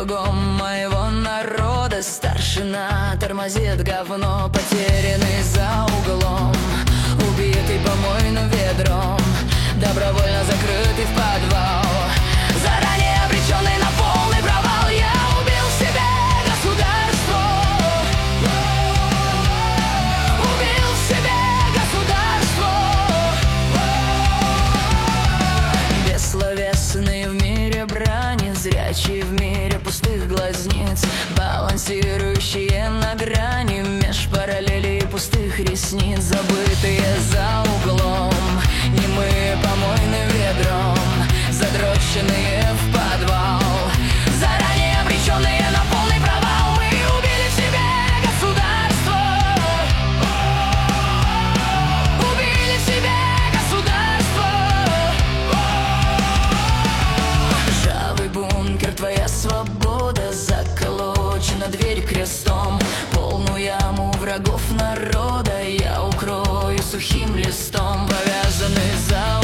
итогом моего народа. Старшина тормозит говно, потерянный за углом, убитый помойным ведром, добровольно закрытый в подвал, заранее обреченный на полный провал. Я убил себе государство, убил себе государство. Бессловесный в мире брани, зрячий в мире пустых глазниц, балансирующие на грани меж параллелей пустых ресниц, забытые за углом, немые помойным ведром, задроченные в подвал, заранее обреченные на полный провал. Мы убили в себе государство, убили в себе государство. Ржавый бункер, твоя свобода, заколочена дверь крестом, полную яму врагов народа я укрою сухим листом, повязанный за